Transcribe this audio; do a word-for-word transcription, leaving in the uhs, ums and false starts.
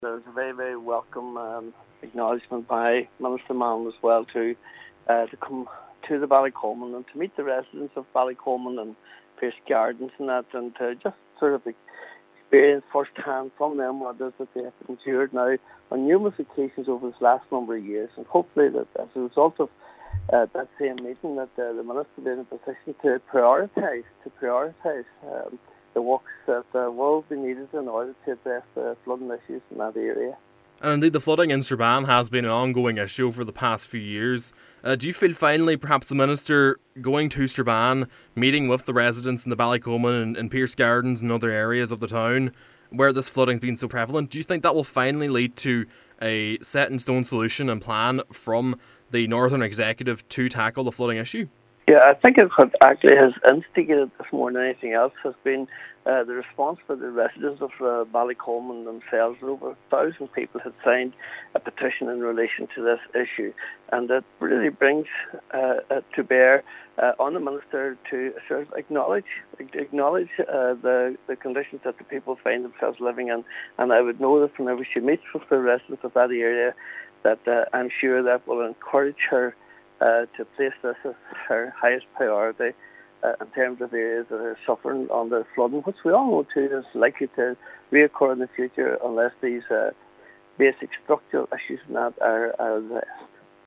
There was a very, very welcome um, acknowledgement by Minister Mann as well to uh, to come to the Ballycolman and to meet the residents of Ballycolman and Pearse Gardens and that, and to just sort of experience firsthand from them what it is that they have endured now on numerous occasions over this last number of years. And hopefully that as a result of uh, that same meeting, that uh, the Minister will be in a position to prioritise to prioritise um, the works that uh, will be needed in order to address the flooding issues in that area. And indeed, the flooding in Strabane has been an ongoing issue over the past few years. Uh, do you feel finally perhaps the Minister going to Strabane, meeting with the residents in the Ballycolman and, and Pearse Gardens and other areas of the town where this flooding has been so prevalent, do you think that will finally lead to a set-in-stone solution and plan from the Northern Executive to tackle the flooding issue? Yeah, I think it what actually has instigated this more than anything else has been uh, the response for the residents of uh, Ballycolman themselves. Over a thousand people had signed a petition in relation to this issue, and it really brings uh, uh, to bear uh, on the Minister to sort of acknowledge acknowledge uh, the, the conditions that the people find themselves living in. And I would know that whenever she meets with the residents of that area, that uh, I'm sure that will encourage her Uh, to place this as her highest priority uh, in terms of areas that are suffering under flooding, which we all know too is likely to reoccur in the future unless these uh, basic structural issues in that are, are addressed.